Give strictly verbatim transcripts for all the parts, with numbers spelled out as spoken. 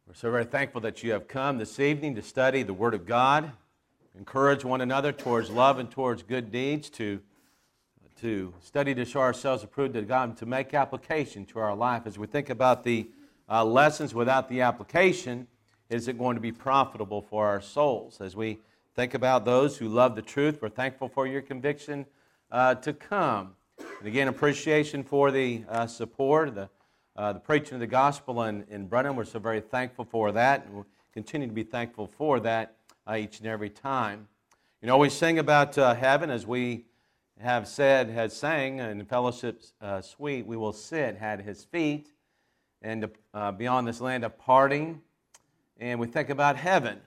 We're so very thankful that you have come this evening to study the Word of God, encourage one another towards love and towards good deeds, to, to study to show ourselves approved to God, and to make application to our life. As we think about the uh, lessons without the application, is it going to be profitable for our souls? As we think about those who love the truth, we're thankful for your conviction uh, to come. And again, appreciation for the uh, support, the Uh, the preaching of the gospel in, in Brenham. We're so very thankful for that, and we'll continue to be thankful for that uh, each and every time. You know, we sing about uh, heaven, as we have said, has sang in the fellowship uh, suite, we will sit at His feet, and uh, beyond this land of parting, and we think about heaven.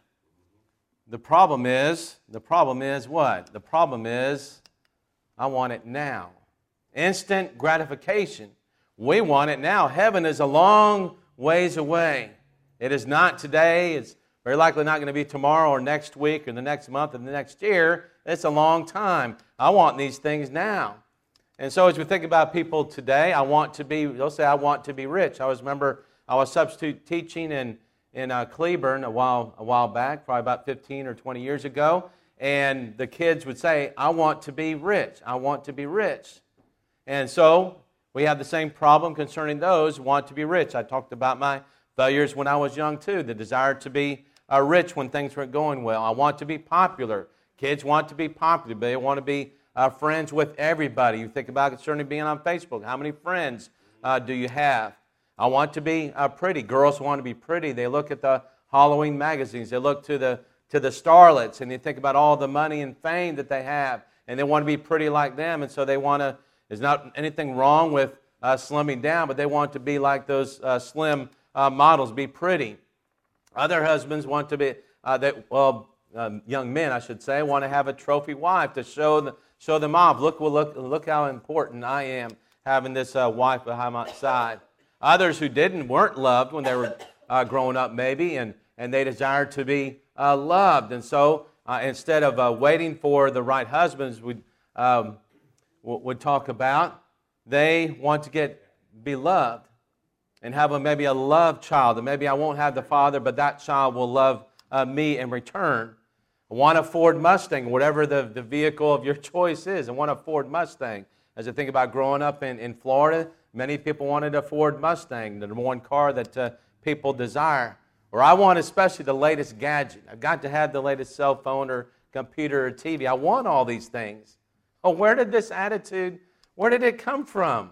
The problem is, the problem is what? The problem is, I want it now. Instant gratification. We want it now. Heaven is a long ways away. It is not today. It's very likely not going to be tomorrow or next week or the next month or the next year. It's a long time. I want these things now. And so as we think about people today, I want to be, they'll say, I want to be rich. I always remember I was substitute teaching in, in uh, Cleburne a while, a while back, probably about fifteen or twenty years ago, and the kids would say, I want to be rich. I want to be rich. And so we have the same problem concerning those who want to be rich. I talked about my failures when I was young too, the desire to be uh, rich when things weren't going well. I want to be popular. Kids want to be popular. They want to be uh, friends with everybody. You think about concerning being on Facebook. How many friends uh, do you have? I want to be uh, pretty. Girls want to be pretty. They look at the Halloween magazines. They look to the, to the starlets, and they think about all the money and fame that they have, and they want to be pretty like them, and so they want to. There's not anything wrong with uh, slimming down, but they want to be like those uh, slim uh, models, be pretty. Other husbands want to be, uh, that, well, um, young men, I should say, want to have a trophy wife to show the, show them off. Look, well, look, look how important I am having this uh, wife behind my side. Others who didn't weren't loved when they were uh, growing up, maybe, and and they desired to be uh, loved, and so uh, instead of uh, waiting for the right husbands, we. Um, would talk about, they want to get be loved and have a, maybe a love child, and maybe I won't have the father, but that child will love uh, me in return. I want a Ford Mustang, whatever the, the vehicle of your choice is. I want a Ford Mustang. As I think about growing up in, in Florida, many people wanted a Ford Mustang, the number one car that uh, people desire. Or I want especially the latest gadget. I've got to have the latest cell phone or computer or T V. I want all these things. Oh, where did this attitude, where did it come from?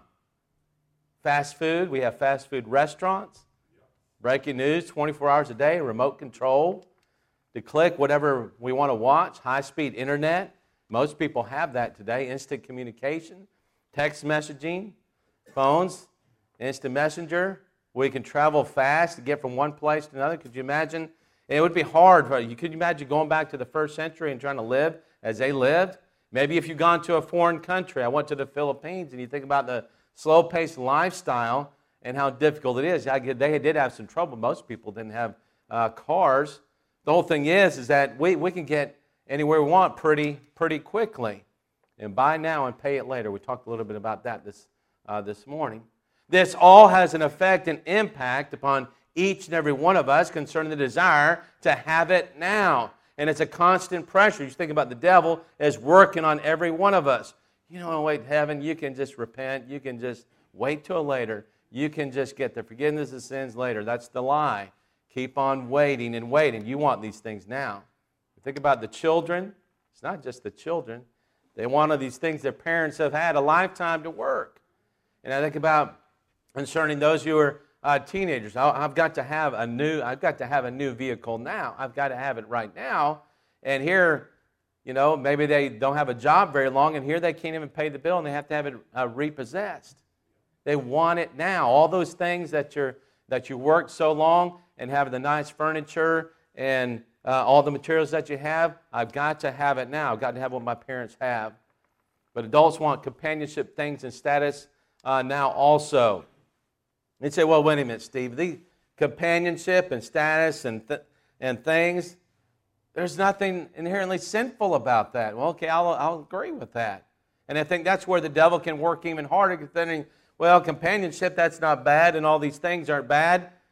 Fast food, we have fast food restaurants. Breaking news, twenty-four hours a day, remote control. To click whatever we want to watch, high-speed internet. Most people have that today. Instant communication, text messaging, phones, instant messenger. We can travel fast to get from one place to another. Could you imagine? It would be hard. You could you imagine going back to the first century and trying to live as they lived? Maybe if you've gone to a foreign country, I went to the Philippines, and you think about the slow-paced lifestyle and how difficult it is. They did have some trouble. Most people didn't have uh, cars. The whole thing is, is that we, we can get anywhere we want pretty pretty quickly. And buy now and pay it later. We talked a little bit about that this, uh, this morning. This all has an effect and impact upon each and every one of us concerning the desire to have it now. And it's a constant pressure. You think about the devil is working on every one of us. You don't wait heaven. You can just repent. You can just wait till later. You can just get the forgiveness of sins later. That's the lie. Keep on waiting and waiting. You want these things now. You think about the children. It's not just the children. They want all these things their parents have had a lifetime to work. And I think about concerning those who are Uh, teenagers. I've got to have a new. I've got to have a new vehicle now. I've got to have it right now. And here, you know, maybe they don't have a job very long, and here they can't even pay the bill, and they have to have it uh, repossessed. They want it now. All those things that you're that you worked so long and have the nice furniture and uh, all the materials that you have. I've got to have it now. I've got to have what my parents have. But adults want companionship things and status uh, now also. They'd say, well, wait a minute, Steve. The companionship and status and th- and things, there's nothing inherently sinful about that. Well, okay, I'll, I'll agree with that. And I think that's where the devil can work even harder, thinking, well, companionship, that's not bad, and all these things aren't bad.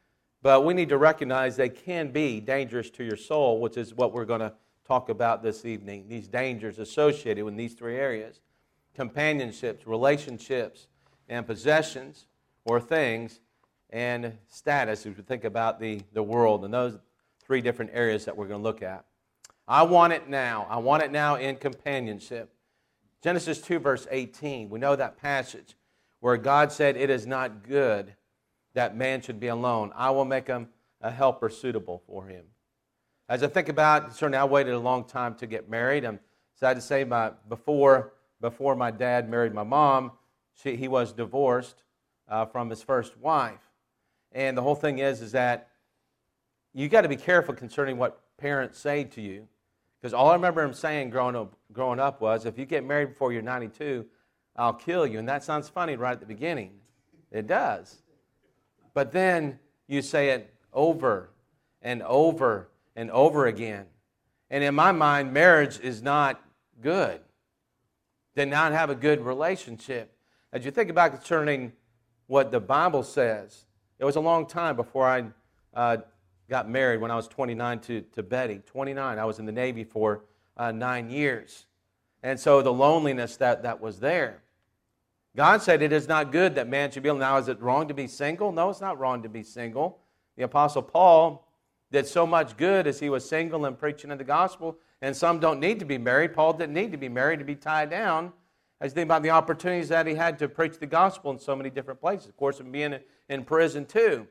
but we need to recognize they can be dangerous to your soul, which is what we're going to talk about this evening, these dangers associated with these three areas: companionships, relationships, and possessions or things, and status, as we think about the, the world, and those three different areas that we're going to look at. I want it now. I want it now in companionship. Genesis two, verse eighteen, we know that passage where God said, "It is not good that man should be alone. I will make him a helper suitable for him." As I think about, certainly I waited a long time to get married. I'm sad to say, my, before, before my dad married my mom, she, he was divorced uh, from his first wife. And the whole thing is, is that you got to be careful concerning what parents say to you. Because all I remember him saying growing up, growing up was, if you get married before you're ninety-two, I'll kill you. And that sounds funny right at the beginning. It does. But then you say it over and over and over again. And in my mind, marriage is not good. Did not have a good relationship. As you think about concerning what the Bible says, it was a long time before I uh, got married when I was twenty-nine to, to Betty. twenty-nine. I was in the Navy for uh, nine years. And so the loneliness that, that was there. God said it is not good that man should be alone. Now, is it wrong to be single? No, it's not wrong to be single. The Apostle Paul did so much good as he was single and preaching of the gospel, and some don't need to be married. Paul didn't need to be married to be tied down. As you think about the opportunities that he had to preach the gospel in so many different places. Of course, and being in prison too.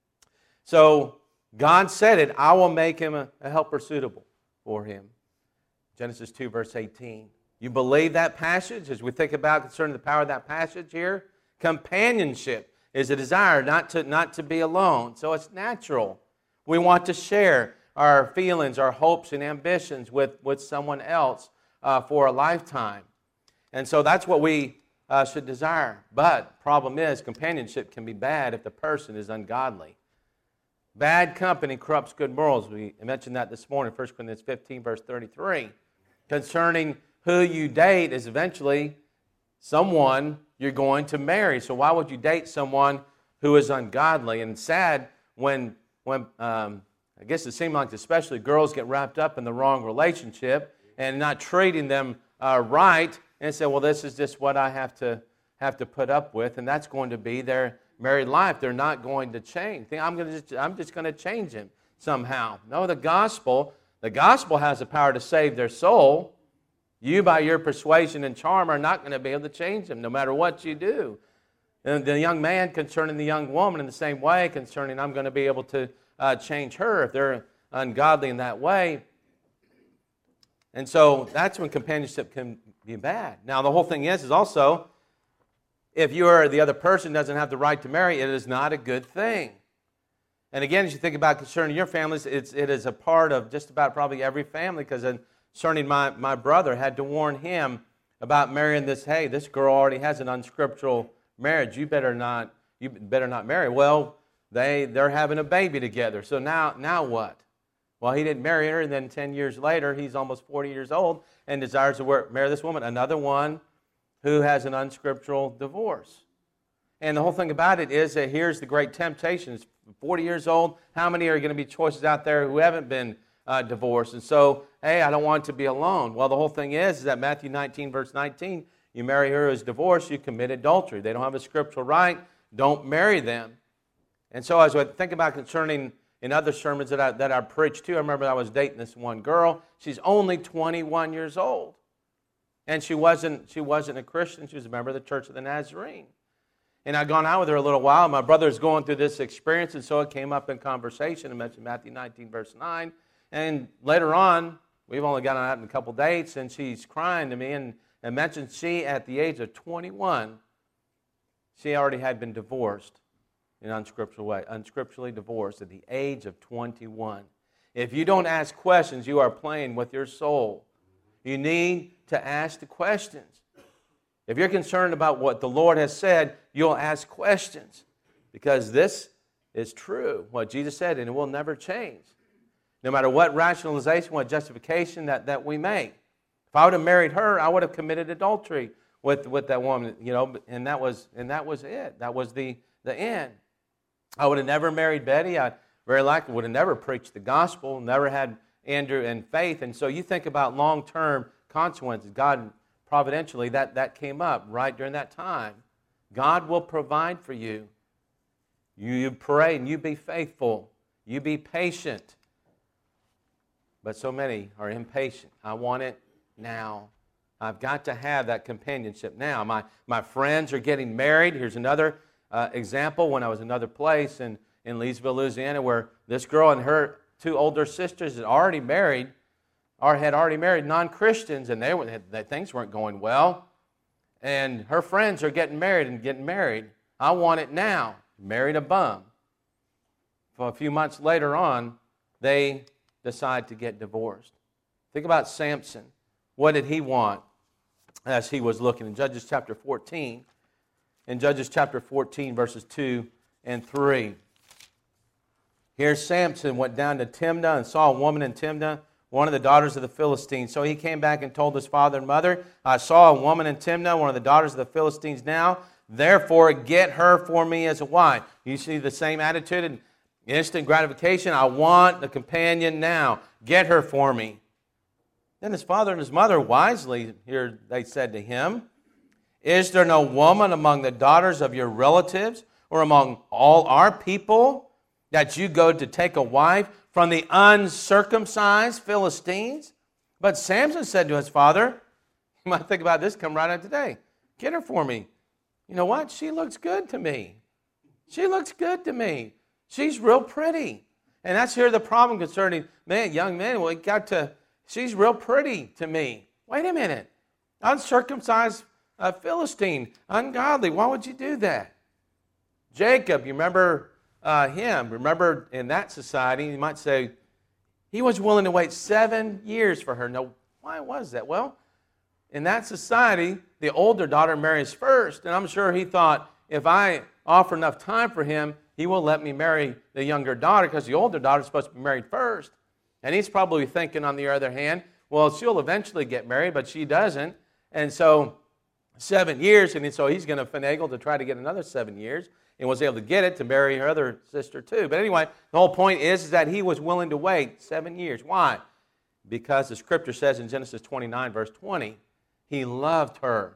So God said it, I will make him a, a helper suitable for him. Genesis two, verse eighteen. You believe that passage? As we think about concerning the power of that passage here, companionship is a desire not to, not to be alone. So it's natural. We want to share our feelings, our hopes, and ambitions with, with someone else uh, for a lifetime. And so that's what we uh, should desire. But problem is, companionship can be bad if the person is ungodly. Bad company corrupts good morals. We mentioned that this morning, First Corinthians fifteen, verse thirty-three. Concerning who you date is eventually someone you're going to marry. So why would you date someone who is ungodly? And sad when, when um, I guess it seems like especially girls get wrapped up in the wrong relationship and not treating them uh, right, and say, well, this is just what I have to have to put up with, and that's going to be their married life. They're not going to change. Think, I'm going to just, I'm just going to change them somehow. No, the gospel, the gospel has the power to save their soul. You, by your persuasion and charm, are not going to be able to change them, no matter what you do. And the young man concerning the young woman in the same way, concerning I'm going to be able to uh, change her if they're ungodly in that way. And so that's when companionship can be bad. Now, the whole thing is, is also, if you are the other person doesn't have the right to marry, it is not a good thing. And again, as you think about concerning your families, it's, it is a part of just about probably every family, because concerning my, my brother, had to warn him about marrying this, hey, this girl already has an unscriptural marriage. You better not, you better not marry. Well, they, they're having a baby together. So now, now what? Well, he didn't marry her, and then ten years later, he's almost forty years old and desires to work, marry this woman, another one who has an unscriptural divorce. And the whole thing about it is that here's the great temptation. It's forty years old. How many are going to be choices out there who haven't been uh, divorced? And so, hey, I don't want to be alone. Well, the whole thing is, is that Matthew nineteen, verse nineteen, you marry her who is divorced, you commit adultery. They don't have a scriptural right. Don't marry them. And so as I think about concerning in other sermons that I, that I preached too, I remember I was dating this one girl. She's only twenty-one years old. And she wasn't, she wasn't a Christian. She was a member of the Church of the Nazarene. And I'd gone out with her a little while. My brother's going through this experience, and so it came up in conversation. I mentioned Matthew nineteen, verse nine. And later on, we've only gotten out in a couple dates, and she's crying to me and, and mentioned she, at the age of twenty-one, she already had been divorced in an unscriptural way, unscripturally divorced at the age of twenty-one. If you don't ask questions, you are playing with your soul. You need to ask the questions. If you're concerned about what the Lord has said, you'll ask questions, because this is true, what Jesus said, and it will never change. No matter what rationalization, what justification that, that we make. If I would have married her, I would have committed adultery with, with that woman, you know, and that was and that was it. That was the, the end. I would have never married Betty. I, very likely would have never preached the gospel, never had Andrew in faith. And so you think about long-term consequences. God, providentially, that, that came up right during that time. God will provide for you. You, you pray and you be faithful. You be patient. But so many are impatient. I want it now. I've got to have that companionship now. My, my friends are getting married. Here's another uh, example. When I was in another place in, in Leesville, Louisiana, where this girl and her two older sisters had already married, or had already married non-Christians, and they, were, they things weren't going well. And her friends are getting married and getting married. I want it now. Married a bum. For a few months later on, they decide to get divorced. Think about Samson. What did he want as he was looking? In Judges chapter fourteen, in Judges chapter fourteen, verses two and three. Here Samson went down to Timnah and saw a woman in Timnah, one of the daughters of the Philistines. So he came back and told his father and mother, I saw a woman in Timnah, one of the daughters of the Philistines now. Therefore, get her for me as a wife. You see the same attitude and instant gratification. I want a companion now. Get her for me. Then his father and his mother wisely, here they said to him, Is there no woman among the daughters of your relatives or among all our people that you go to take a wife from the uncircumcised Philistines? But Samson said to his father, you might think about this, come right out today. Get her for me. You know what? She looks good to me. She looks good to me. She's real pretty. And that's here the problem concerning man, young men. Well, we got to, she's real pretty to me. Wait a minute. Uncircumcised uh, Philistine, ungodly. Why would you do that? Jacob, you remember uh, him. Remember in that society, you might say, he was willing to wait seven years for her. Now, why was that? Well, in that society, the older daughter marries first. And I'm sure he thought, if I offer enough time for him, he will let me marry the younger daughter because the older daughter is supposed to be married first. And he's probably thinking, on the other hand, well, she'll eventually get married, but she doesn't. And so seven years, and so he's going to finagle to try to get another seven years, and was able to get it to marry her other sister too. But anyway, the whole point is, is that he was willing to wait seven years. Why? Because the Scripture says in Genesis twenty-nine, verse twenty, he loved her.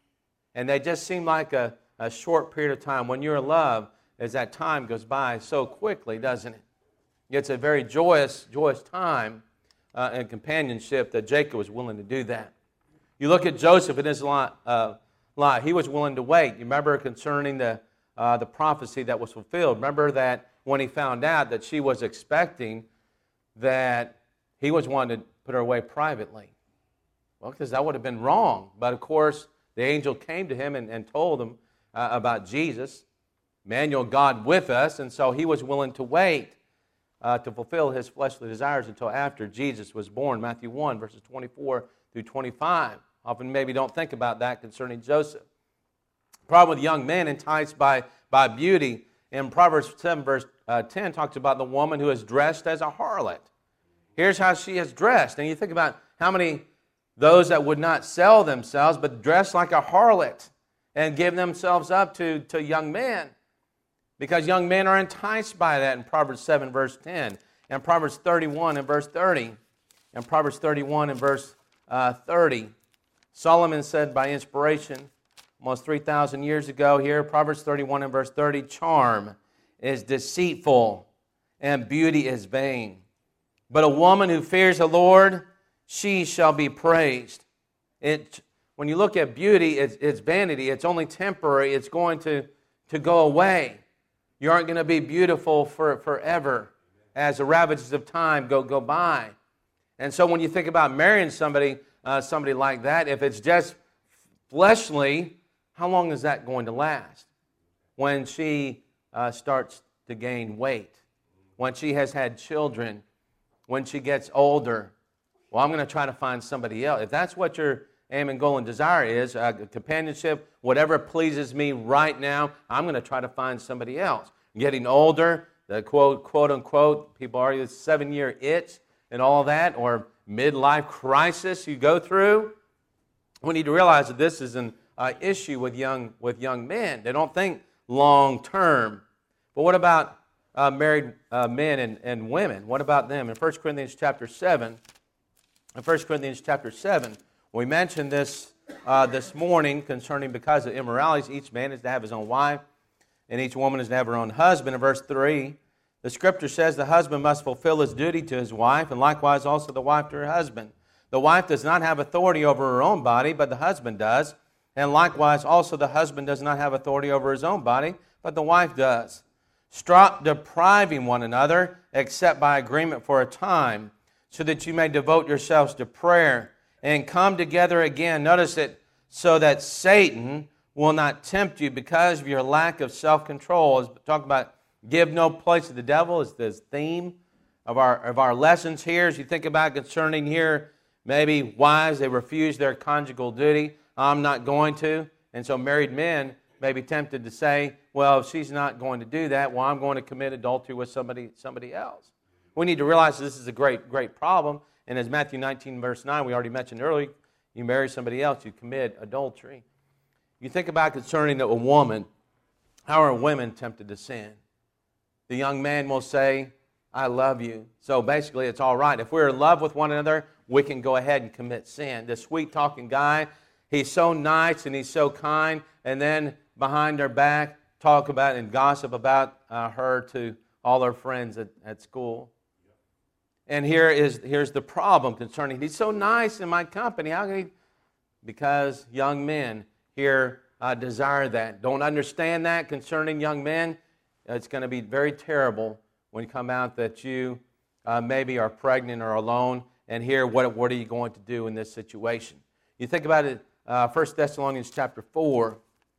And they just seemed like a, a short period of time. When you're in love, as that time goes by so quickly, doesn't it? It's a very joyous, joyous time uh, and companionship that Jacob was willing to do that. You look at Joseph in his life, uh, life. He was willing to wait. You remember concerning the, uh, the prophecy that was fulfilled. Remember that when he found out that she was expecting, that he was wanting to put her away privately. Well, because that would have been wrong. But of course, the angel came to him and, and told him uh, about Jesus, Emmanuel, God with us, and so he was willing to wait uh, to fulfill his fleshly desires until after Jesus was born. Matthew one, verses twenty-four through twenty-five. Often maybe don't think about that concerning Joseph. Problem with young men enticed by, by beauty. In Proverbs seven, verse uh, ten, talks about the woman who is dressed as a harlot. Here's how she is dressed. And you think about how many those that would not sell themselves, but dress like a harlot and give themselves up to, to young men. Because young men are enticed by that in Proverbs seven, verse ten. And Proverbs thirty-one and verse thirty. And Proverbs thirty-one and verse uh, thirty. Solomon said by inspiration, almost three thousand years ago here, Proverbs thirty-one and verse thirty, charm is deceitful and beauty is vain. But a woman who fears the Lord, she shall be praised. It, when you look at beauty, it's, it's vanity. It's only temporary. It's going to, to go away. You aren't going to be beautiful for, forever as the ravages of time go, go by. And so when you think about marrying somebody, uh, somebody like that, if it's just fleshly, how long is that going to last? When she uh, starts to gain weight, when she has had children, when she gets older, well, I'm going to try to find somebody else. If that's what your aim and goal and desire is, uh, companionship, whatever pleases me right now, I'm going to try to find somebody else. Getting older, the quote, quote unquote, people argue the seven-year itch and all that, or midlife crisis you go through. We need to realize that this is an uh, issue with young, with young men. They don't think long-term. But what about uh, married uh, men and, and women. What about them? In First Corinthians chapter seven, in First Corinthians chapter seven, we mentioned this uh, this morning concerning because of immoralities, each man is to have his own wife, and each woman is to have her own husband. In verse three, the Scripture says the husband must fulfill his duty to his wife, and likewise also the wife to her husband. The wife does not have authority over her own body, but the husband does. And likewise also the husband does not have authority over his own body, but the wife does. Stop depriving one another, except by agreement for a time, so that you may devote yourselves to prayer and come together again. Notice it, so that Satan will not tempt you because of your lack of self-control. As we talk about give no place to the devil is the theme of our of our lessons here. As you think about concerning here, maybe wives, they refuse their conjugal duty. I'm not going to. And so married men may be tempted to say, well, if she's not going to do that, well, I'm going to commit adultery with somebody somebody else. We need to realize this is a great, great problem. And as Matthew nineteen, verse nine, we already mentioned earlier, you marry somebody else, you commit adultery. You think about concerning a woman, how are women tempted to sin? The young man will say, I love you. So basically it's all right. If we're in love with one another, we can go ahead and commit sin. The sweet-talking guy, he's so nice and he's so kind, and then behind her back, talk about and gossip about uh, her to all her friends at, at school. And here is here's the problem concerning, he's so nice in my company. How can he? Because young men here uh, desire that. Don't understand that concerning young men. It's going to be very terrible when you come out that you uh, maybe are pregnant or alone. And here, what, what are you going to do in this situation? You think about it, uh, First Thessalonians chapter four.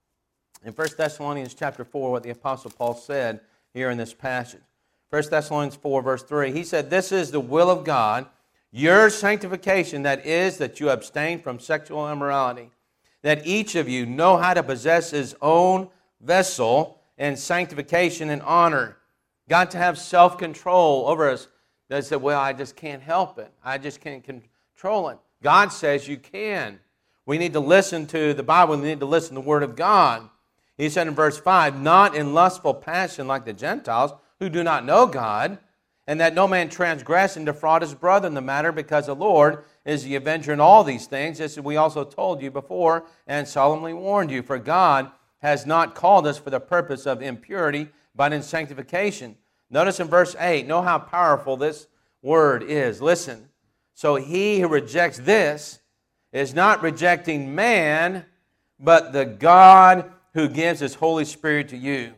In First Thessalonians chapter four, what the Apostle Paul said here in this passage. First Thessalonians four, verse three, he said, this is the will of God, your sanctification, that is, that you abstain from sexual immorality, that each of you know how to possess his own vessel in sanctification and honor. Got to have self-control over us. They said, well, I just can't help it. I just can't control it. God says you can. We need to listen to the Bible. We need to listen to the Word of God. He said in verse five, not in lustful passion like the Gentiles who do not know God, and that no man transgress and defraud his brother in the matter, because the Lord is the avenger in all these things, as we also told you before and solemnly warned you. For God has not called us for the purpose of impurity, but in sanctification. Notice in verse eight, know how powerful this word is. Listen, so he who rejects this is not rejecting man, but the God who gives his Holy Spirit to you.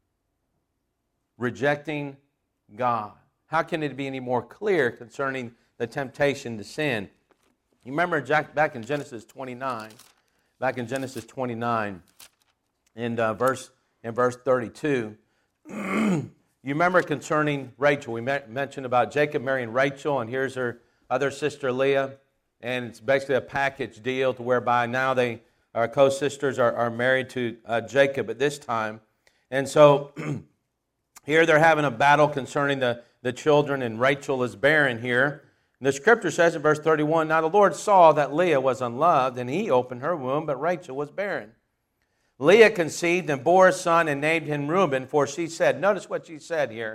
Rejecting God. How can it be any more clear concerning the temptation to sin? You remember Jack, back in Genesis twenty-nine, back in Genesis twenty-nine, in uh, verse in verse thirty-two, you remember concerning Rachel. We mentioned about Jacob marrying Rachel, and here's her other sister Leah, and it's basically a package deal to whereby now they our co-sisters are, are married to uh, Jacob at this time, and so here they're having a battle concerning the, the children, and Rachel is barren here. And the Scripture says in verse thirty-one, now the Lord saw that Leah was unloved, and he opened her womb, but Rachel was barren. Leah conceived and bore a son and named him Reuben, for she said, notice what she said here.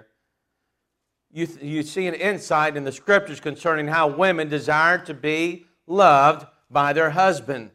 You, you see an insight in the Scriptures concerning how women desire to be loved by their husband.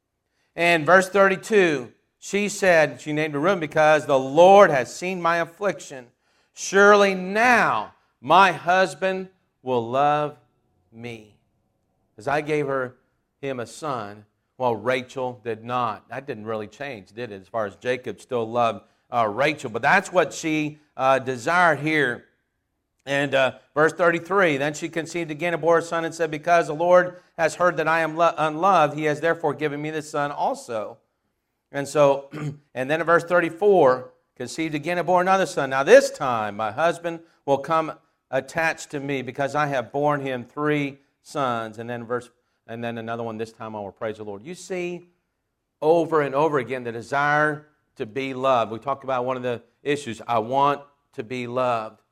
And verse thirty-two, she said, she named her Reuben because the Lord has seen my affliction. Surely now my husband will love me. As I gave her him a son, well, Rachel did not. That didn't really change, did it? As far as Jacob still loved uh, Rachel. But that's what she uh, desired here. And uh, verse thirty-three, then she conceived again and bore a son and said, because the Lord has heard that I am lo- unloved, he has therefore given me this son also. And so, and then in verse thirty-four, conceived again and bore another son. Now this time my husband will come attached to me because I have borne him three sons. And then verse, and then another one, this time I will praise the Lord. You see over and over again the desire to be loved. We talked about one of the issues, I want to be loved.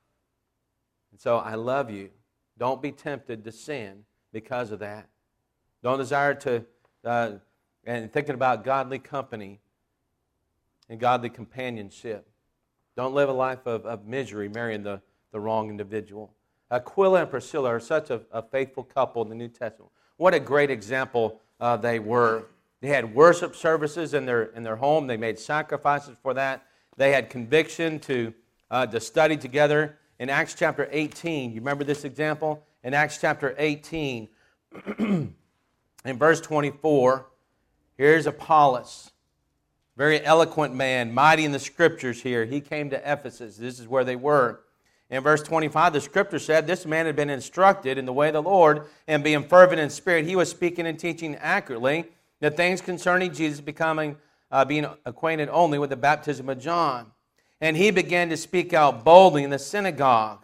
And so I love you. Don't be tempted to sin because of that. Don't desire to, uh, and thinking about godly company and godly companionship. Don't live a life of, of misery marrying the, the wrong individual. Aquila and Priscilla are such a, a faithful couple in the New Testament. What a great example uh, they were. They had worship services in their, in their home. They made sacrifices for that. They had conviction to, uh, to study together. In Acts chapter eighteen, you remember this example? In Acts chapter eighteen, in verse twenty-four, here's Apollos, very eloquent man, mighty in the Scriptures here. He came to Ephesus. This is where they were. In verse twenty-five, the Scripture said, this man had been instructed in the way of the Lord, and being fervent in spirit, he was speaking and teaching accurately the things concerning Jesus, becoming uh, being acquainted only with the baptism of John. And he began to speak out boldly in the synagogue.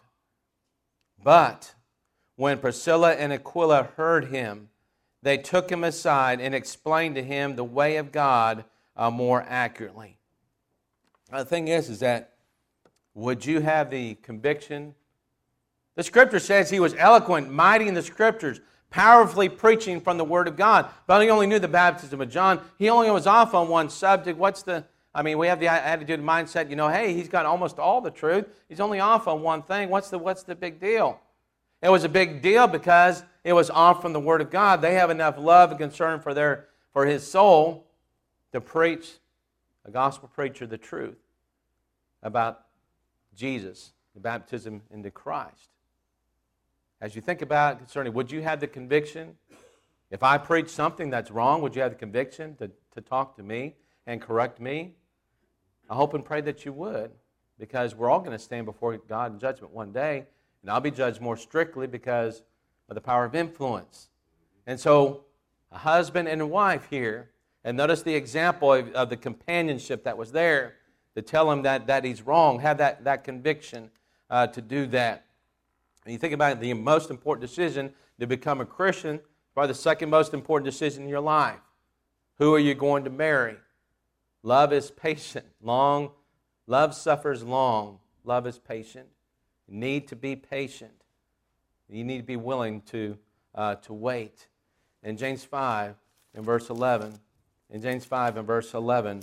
But when Priscilla and Aquila heard him, they took him aside and explained to him the way of God uh, more accurately. Now, the thing is, is that would you have the conviction? The Scripture says he was eloquent, mighty in the Scriptures, powerfully preaching from the Word of God. But he only knew the baptism of John. He only was off on one subject. What's the, I mean, we have the attitude and mindset, you know, hey, he's got almost all the truth. He's only off on one thing. What's the, what's the big deal? It was a big deal because it was off from the Word of God. They have enough love and concern for their for his soul to preach, a gospel preacher, the truth about Jesus, the baptism into Christ. As you think about it concerning, would you have the conviction? If I preach something that's wrong, would you have the conviction to, to talk to me and correct me? I hope and pray that you would, because we're all going to stand before God in judgment one day, and I'll be judged more strictly because of the power of influence. And so, a husband and a wife here, and notice the example of, of the companionship that was there to tell him that, that he's wrong, have that, that conviction uh, to do that. And you think about it, the most important decision to become a Christian, probably the second most important decision in your life. Who are you going to marry? Love is patient. Long, love suffers long. Love is patient. You need to be patient. You need to be willing to, uh, to wait. In James five, in verse eleven, in James five, in verse eleven,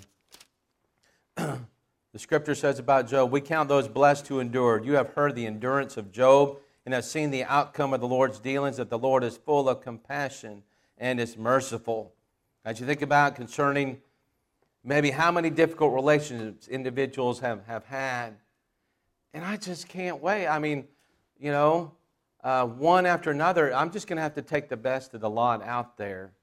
the Scripture says about Job, we count those blessed who endured. You have heard the endurance of Job and have seen the outcome of the Lord's dealings, that the Lord is full of compassion and is merciful. As you think about concerning maybe how many difficult relationships individuals have, have had, and I just can't wait. I mean, you know, uh, one after another, I'm just going to have to take the best of the lot out there.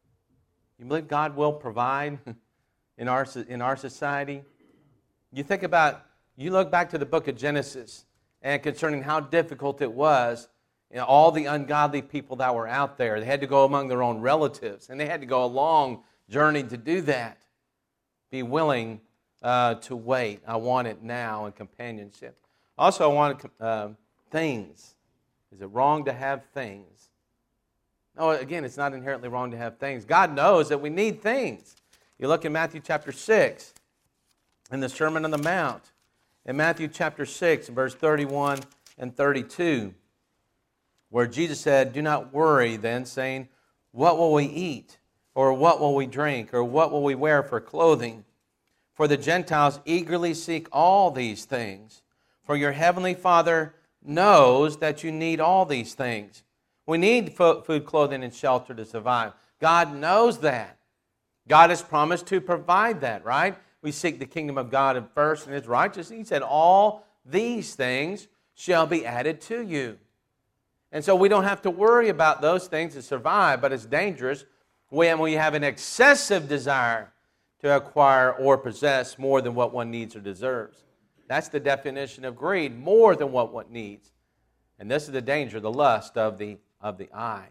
You believe God will provide in our, in our society? You think about, you look back to the book of Genesis and concerning how difficult it was, you know, all the ungodly people that were out there. They had to go among their own relatives, and they had to go a long journey to do that. Be willing uh, to wait. I want it now in companionship. Also, I want uh, things. Is it wrong to have things? No, again, it's not inherently wrong to have things. God knows that we need things. You look in Matthew chapter six, in the Sermon on the Mount. In Matthew chapter six, verse thirty-one and thirty-two, where Jesus said, do not worry then, saying, what will we eat? Or what will we drink? Or what will we wear for clothing? For the Gentiles eagerly seek all these things. For your heavenly Father knows that you need all these things. We need food, clothing, and shelter to survive. God knows that. God has promised to provide that, right? We seek the kingdom of God first and His righteousness. He said, all these things shall be added to you. And so we don't have to worry about those things to survive, but it's dangerous when we have an excessive desire to acquire or possess more than what one needs or deserves. That's the definition of greed, more than what one needs. And this is the danger, the lust of the, of the eye.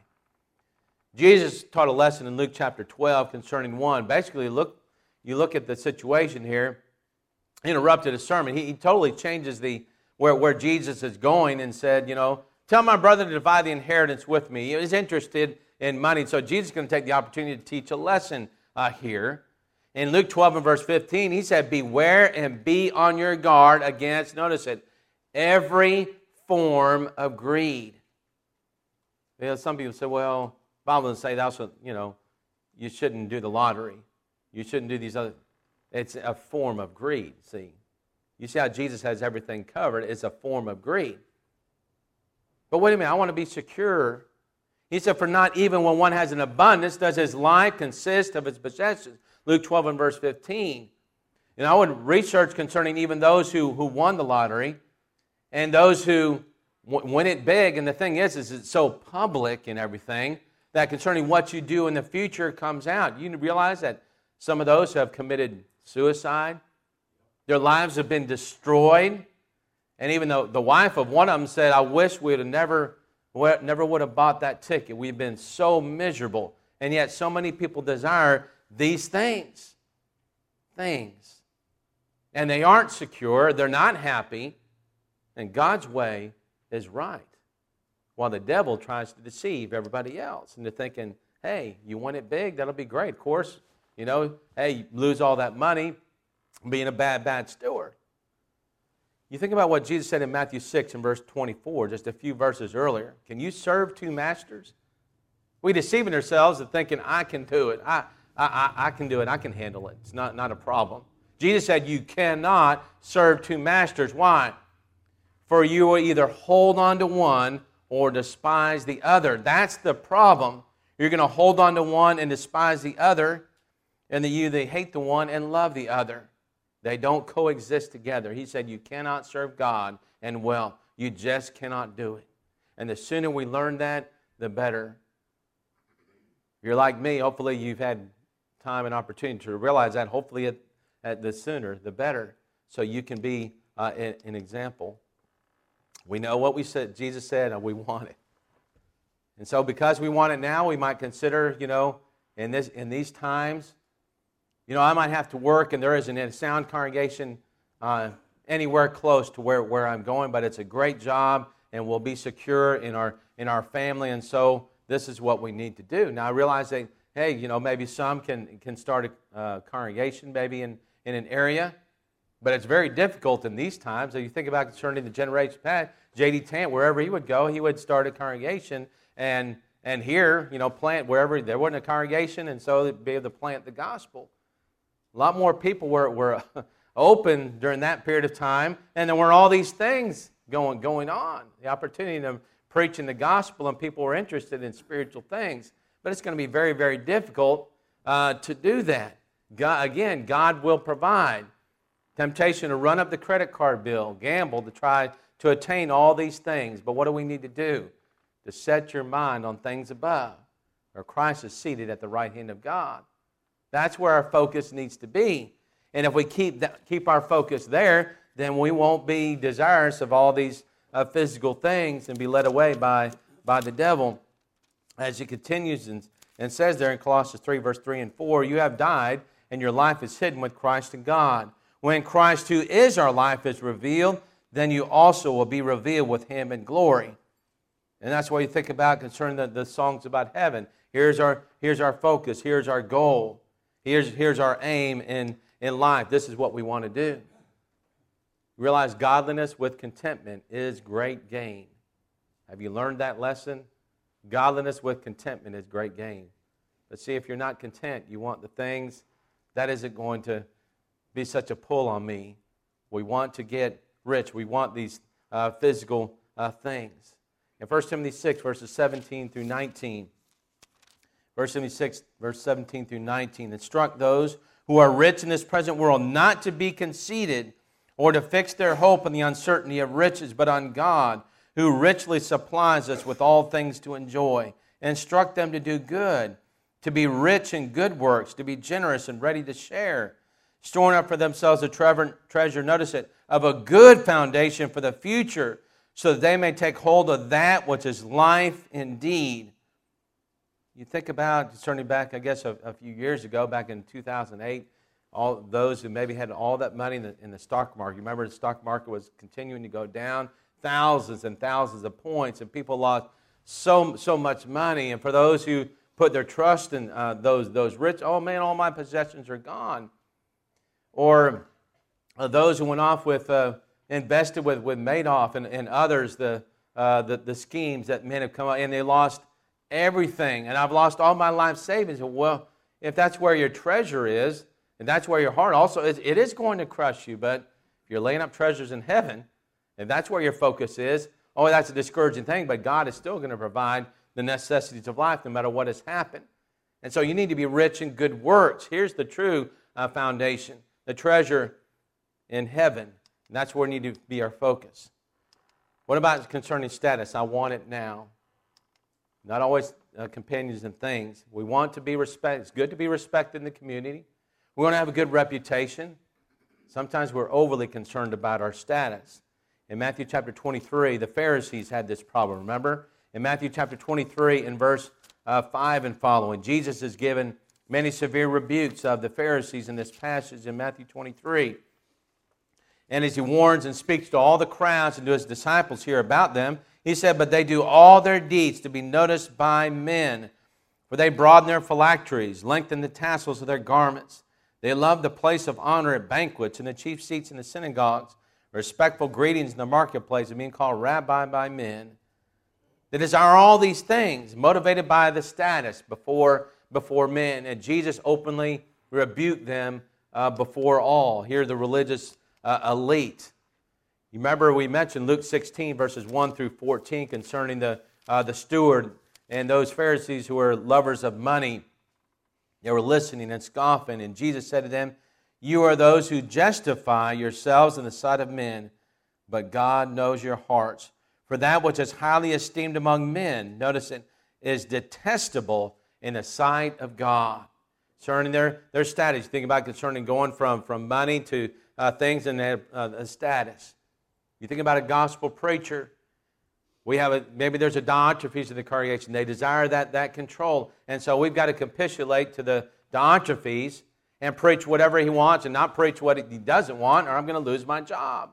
Jesus taught a lesson in Luke chapter twelve concerning one. Basically, look, you look at the situation here, he interrupted a sermon. He, he totally changes the where, where Jesus is going and said, you know, tell my brother to divide the inheritance with me. He was interested in money. So Jesus is going to take the opportunity to teach a lesson uh, here. In Luke twelve and verse fifteen, he said, beware and be on your guard against, notice it, every form of greed. You know, some people say, well, the Bible doesn't say that's what, you know, you shouldn't do the lottery. You shouldn't do these other. It's a form of greed, see. You see how Jesus has everything covered. It's a form of greed. But wait a minute, I want to be secure. He said, for not even when one has an abundance does his life consist of his possessions. Luke twelve and verse fifteen. And I would research concerning even those who, who won the lottery and those who w- win it big. And the thing is, is it's so public and everything that concerning what you do in the future comes out. You realize that some of those have committed suicide. Their lives have been destroyed. And even though the wife of one of them said, I wish we would have never, never would have bought that ticket. We've been so miserable. And yet so many people desire these things. Things. And they aren't secure. They're not happy. And God's way is right. While the devil tries to deceive everybody else into thinking, hey, you want it big, that'll be great. Of course, you know, hey, you lose all that money being a bad, bad steward. You think about what Jesus said in Matthew six and verse twenty-four, just a few verses earlier. Can you serve two masters? We deceiving ourselves and thinking, I can do it. I, I, I can do it. I can handle it. It's not, not a problem. Jesus said you cannot serve two masters. Why? For you will either hold on to one or despise the other. That's the problem. You're going to hold on to one and despise the other, and that you they hate the one and love the other. They don't coexist together. He said you cannot serve God and wealth. You just cannot do it. And the sooner we learn that, the better. If you're like me, hopefully you've had time and opportunity to realize that. Hopefully at, at the sooner, the better. So you can be uh, an, an example. We know what we said. Jesus said, and we want it. And so because we want it now, we might consider, you know, in this in these times, you know, I might have to work, and there isn't a sound congregation uh, anywhere close to where, where I'm going, but it's a great job, and we'll be secure in our in our family, and so this is what we need to do. Now, I realize that, hey, you know, maybe some can can start a uh, congregation maybe in, in an area, but it's very difficult in these times. If you think about concerning the generation past, J D Tant, wherever he would go, he would start a congregation, and and here, you know, plant wherever there wasn't a congregation, and so they'd be able to plant the gospel. A lot more people were, were open during that period of time, and there were all these things going, going on. The opportunity of preaching the gospel, and people were interested in spiritual things. But it's going to be very, very difficult uh, to do that. God, again, God will provide. Temptation to run up the credit card bill, gamble to try to attain all these things. But what do we need to do? To set your mind on things above, where Christ is seated at the right hand of God. That's where our focus needs to be. And if we keep that, keep our focus there, then we won't be desirous of all these uh, physical things and be led away by, by the devil. As he continues and, and says there in Colossians three, verse three and four, you have died, and your life is hidden with Christ in God. When Christ, who is our life, is revealed, then you also will be revealed with Him in glory. And that's what you think about concerning the, the songs about heaven. Here's our, here's our focus. Here's our goal. Here's, here's our aim in, in life. This is what we want to do. Realize godliness with contentment is great gain. Have you learned that lesson? Godliness with contentment is great gain. But see, if you're not content, you want the things, that isn't going to be such a pull on me. We want to get rich. We want these uh, physical uh, things. In First Timothy six, verses seventeen through nineteen, First Timothy six, verse seventeen through nineteen, instruct those who are rich in this present world not to be conceited or to fix their hope on the uncertainty of riches, but on God, who richly supplies us with all things to enjoy. Instruct them to do good, to be rich in good works, to be generous and ready to share, storing up for themselves a treasure, notice it, of a good foundation for the future, so that they may take hold of that which is life indeed. You think about, turning back, I guess, a, a few years ago, back in two thousand eight, all those who maybe had all that money in the, in the stock market. Remember, the stock market was continuing to go down, thousands and thousands of points, and people lost so so much money. And for those who put their trust in uh, those those rich, oh man, all my possessions are gone. Or uh, those who went off with, uh, invested with, with Madoff and, and others, the, uh, the the schemes that men have come up, and they lost everything. And I've lost all my life savings. Well, if that's where your treasure is, and that's where your heart also is, it is going to crush you. But if you're laying up treasures in heaven, if that's where your focus is, oh, that's a discouraging thing, but God is still going to provide the necessities of life no matter what has happened. And so you need to be rich in good works. Here's the true uh, foundation, the treasure in heaven. And that's where we need to be our focus. What about concerning status? I want it now. Not always uh, companions and things. We want to be respected. It's good to be respected in the community. We want to have a good reputation. Sometimes we're overly concerned about our status. In Matthew chapter twenty-three, the Pharisees had this problem, remember? In Matthew chapter twenty-three, in verse uh, five and following, Jesus has given many severe rebukes of the Pharisees in this passage in Matthew twenty-three. And as he warns and speaks to all the crowds and to his disciples here about them, he said, "But they do all their deeds to be noticed by men. For they broaden their phylacteries, lengthen the tassels of their garments. They love the place of honor at banquets and the chief seats in the synagogues, respectful greetings in the marketplace, and being called rabbi by men. They desire all these things, motivated by the status before, before men." And Jesus openly rebuked them uh, before all. Here, the religious uh, elite. You remember we mentioned Luke sixteen, verses one through fourteen, concerning the, uh, the steward and those Pharisees who were lovers of money. They were listening and scoffing, and Jesus said to them, "You are those who justify yourselves in the sight of men, but God knows your hearts. For that which is highly esteemed among men," notice it, "is detestable in the sight of God." Concerning their, their status. Think about concerning going from, from money to uh, things in their uh, status. You think about a gospel preacher. We have a, maybe there's a Diotrephes in the congregation. They desire that, that control. And so we've got to capitulate to the Diotrephes and preach whatever he wants and not preach what he doesn't want, or I'm going to lose my job.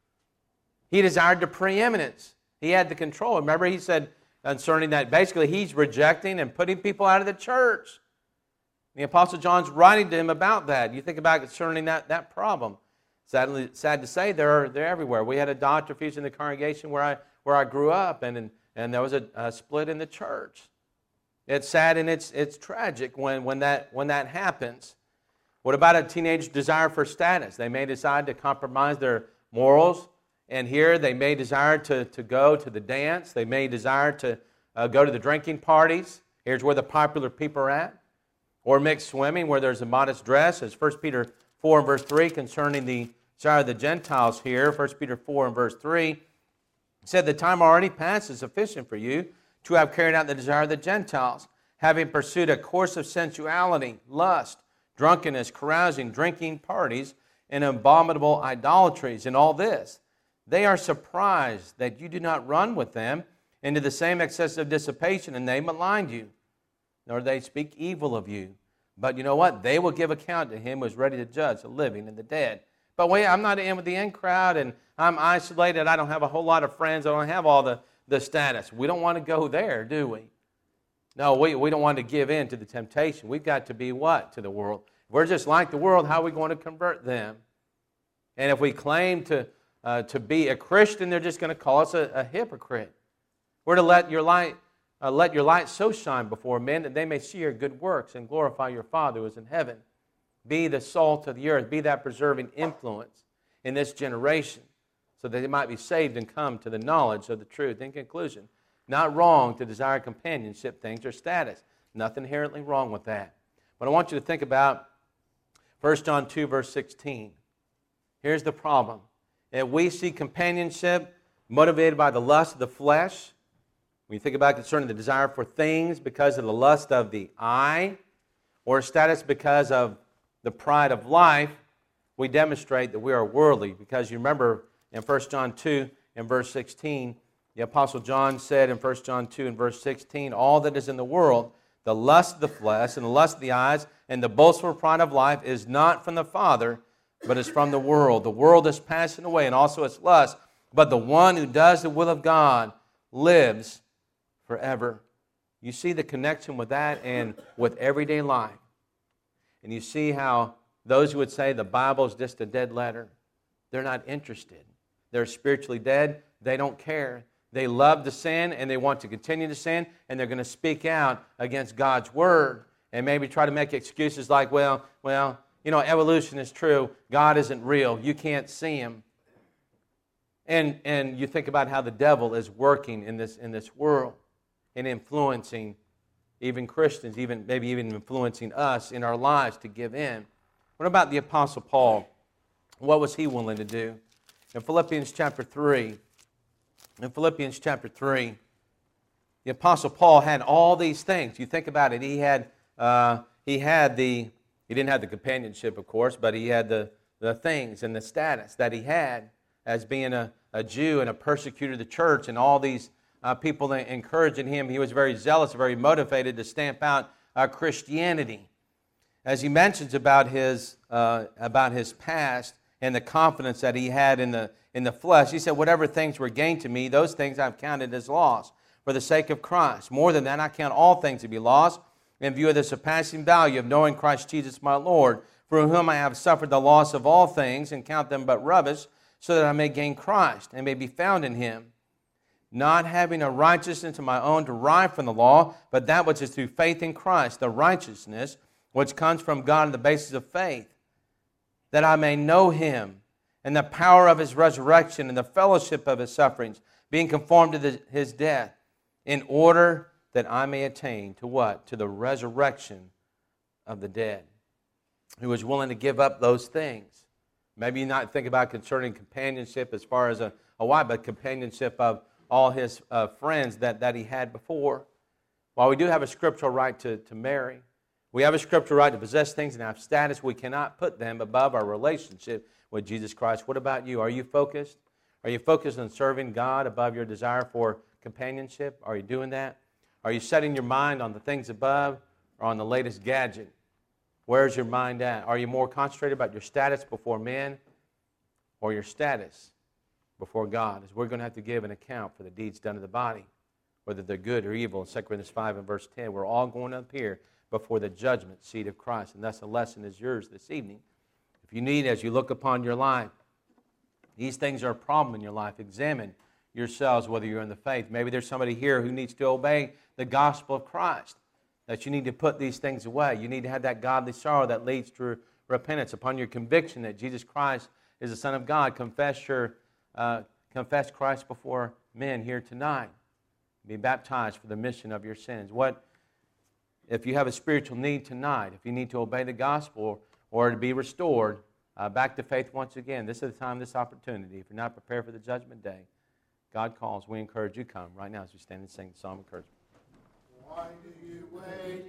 He desired the preeminence. He had the control. Remember, he said concerning that, basically he's rejecting and putting people out of the church. The Apostle John's writing to him about that. You think about concerning that, that problem. Sadly, sad to say, they're, they're everywhere. We had a Diotrephes in the congregation where I, where I grew up, and, and, and there was a, a split in the church. It's sad and it's, it's tragic when, when, that, when that happens. What about a teenage desire for status? They may decide to compromise their morals, and here they may desire to, to go to the dance. They may desire to uh, go to the drinking parties. Here's where the popular people are at. Or mixed swimming, where there's a modest dress, as First Peter four and verse three, concerning the desire of the Gentiles here. First Peter four and verse three said, "The time already past is sufficient for you to have carried out the desire of the Gentiles, having pursued a course of sensuality, lust, drunkenness, carousing, drinking parties, and abominable idolatries." In all this, they are surprised that you do not run with them into the same excessive dissipation, and they maligned you, nor do they speak evil of you. But you know what? They will give account to him who is ready to judge the living and the dead. But wait, I'm not in with the in crowd, and I'm isolated. I don't have a whole lot of friends. I don't have all the, the status. We don't want to go there, do we? No, we, we don't want to give in to the temptation. We've got to be what to the world? If we're just like the world, how are we going to convert them? And if we claim to, uh, to be a Christian, they're just going to call us a, a hypocrite. We're to let your light uh, let your light so shine before men that they may see your good works and glorify your Father who is in heaven. Be the salt of the earth. Be that preserving influence in this generation so that they might be saved and come to the knowledge of the truth. In conclusion, not wrong to desire companionship, things, or status. Nothing inherently wrong with that. But I want you to think about First John two, verse sixteen. Here's the problem. If we see companionship motivated by the lust of the flesh, when you think about concerning the desire for things because of the lust of the eye, or status because of the pride of life, we demonstrate that we are worldly. Because you remember in First John two and verse sixteen, the Apostle John said in First John two and verse sixteen, "All that is in the world, the lust of the flesh and the lust of the eyes and the boastful pride of life is not from the Father, but is from the world. The world is passing away and also its lust, but the one who does the will of God lives forever." You see the connection with that and with everyday life. And you see how those who would say the Bible is just a dead letter, they're not interested. They're spiritually dead. They don't care. They love to sin and they want to continue to sin, and they're going to speak out against God's word and maybe try to make excuses like, well, well, you know, evolution is true. God isn't real. You can't see him. And, and you think about how the devil is working in this, in this world and influencing even Christians, even maybe even influencing us in our lives to give in. What about the Apostle Paul? What was he willing to do? In Philippians chapter three, in Philippians chapter three, the Apostle Paul had all these things. You think about it. He had uh, he had the he didn't have the companionship, of course, but he had the the things and the status that he had as being a, a Jew and a persecutor of the church, and all these uh, people encouraging him. He was very zealous, very motivated to stamp out uh, Christianity. As he mentions about his uh, about his past and the confidence that he had in the in the flesh, he said, "Whatever things were gained to me, those things I've counted as loss for the sake of Christ. More than that, I count all things to be lost in view of the surpassing value of knowing Christ Jesus my Lord, for whom I have suffered the loss of all things, and count them but rubbish, so that I may gain Christ and may be found in Him, not having a righteousness of my own derived from the law, but that which is through faith in Christ, the righteousness which comes from God on the basis of faith, that I may know Him and the power of His resurrection and the fellowship of His sufferings, being conformed to the, His death, in order that I may attain to what? To the resurrection of the dead." Who was willing to give up those things. Maybe you not think about concerning companionship as far as a, a wife, but companionship of all his uh, friends that, that he had before. While we do have a scriptural right to, to marry, we have a scriptural right to possess things and have status, we cannot put them above our relationship with Jesus Christ. What about you? Are you focused? Are you focused on serving God above your desire for companionship? Are you doing that? Are you setting your mind on the things above or on the latest gadget? Where's your mind at? Are you more concentrated about your status before men or your status before God? As we're going to have to give an account for the deeds done to the body, whether they're good or evil. In Second Corinthians five and verse ten, we're all going to appear before the judgment seat of Christ. And thus the lesson is yours this evening. If you need, as you look upon your life, these things are a problem in your life, examine yourselves whether you're in the faith. Maybe there's somebody here who needs to obey the gospel of Christ, that you need to put these things away. You need to have that godly sorrow that leads to repentance. Upon your conviction that Jesus Christ is the Son of God, confess your uh, confess Christ before men here tonight. Be baptized for the remission of your sins. What if you have a spiritual need tonight? If you need to obey the gospel or to be restored uh, back to faith once again, this is the time, this opportunity. If you're not prepared for the judgment day, God calls. We encourage you, come right now as we stand and sing the psalm of encouragement. Why do you wait?